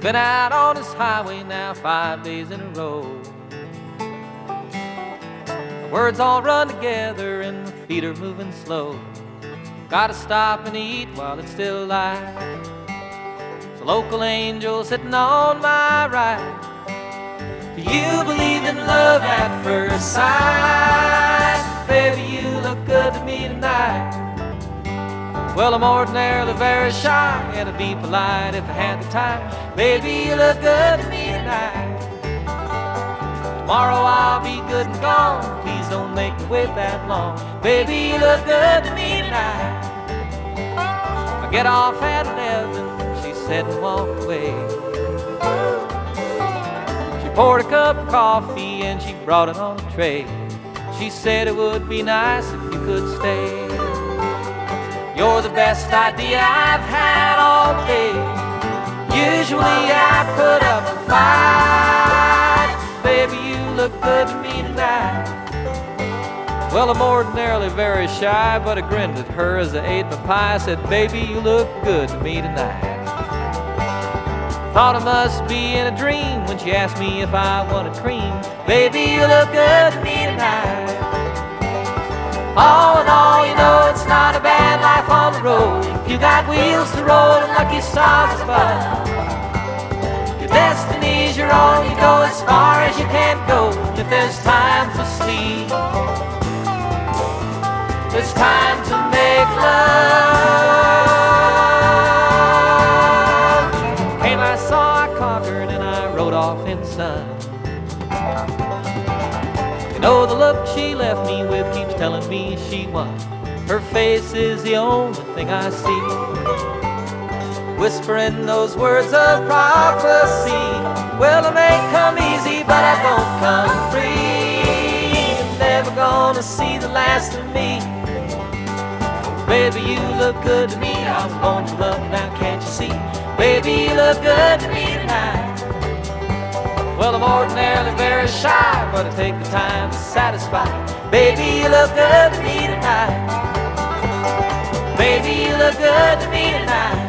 Been out on this highway now 5 days in a row. The words all run together and my feet are moving slow. Gotta stop and eat while it's still light. There's a local angel sitting on my right. Do you believe in love at first sight? Baby, you look good to me tonight. Well, I'm ordinarily very shy, and I'd be polite if I had the time. Baby, you look good to me tonight. Tomorrow I'll be good and gone. Please don't make me wait that long. Baby, you look good to me tonight. I get off at 11, she said and walked away. She poured a cup of coffee and she brought it on a tray. She said it would be nice if you could stay. You're the best idea I've had all day. Usually I put up a fight. Baby, you look good to me tonight. Well, I'm ordinarily very shy, but I grinned at her as I ate my pie. I said, baby, you look good to me tonight. Thought I must be in a dream when she asked me if I wanted cream. Baby, you look good to me tonight. All in all, you know it's not a bad life on the road. If you got wheels to roll and lucky stars above, your destiny's your own. You go as far as you can go. If there's time for sleep, there's time to make love. Came, I saw, I conquered, and I rode off in the sun. You know the look she left me with keeps telling me she won. Her face is the only thing I see, whispering those words of prophecy. Well, it may come easy, but I don't come free. You're never gonna see the last of me. Baby, you look good to me. I was born to love, now can't you see? Baby, you look good to me tonight. Well, I'm ordinarily very shy, but I take the time to satisfy. Baby, you look good to me tonight. Baby, you look good to me tonight.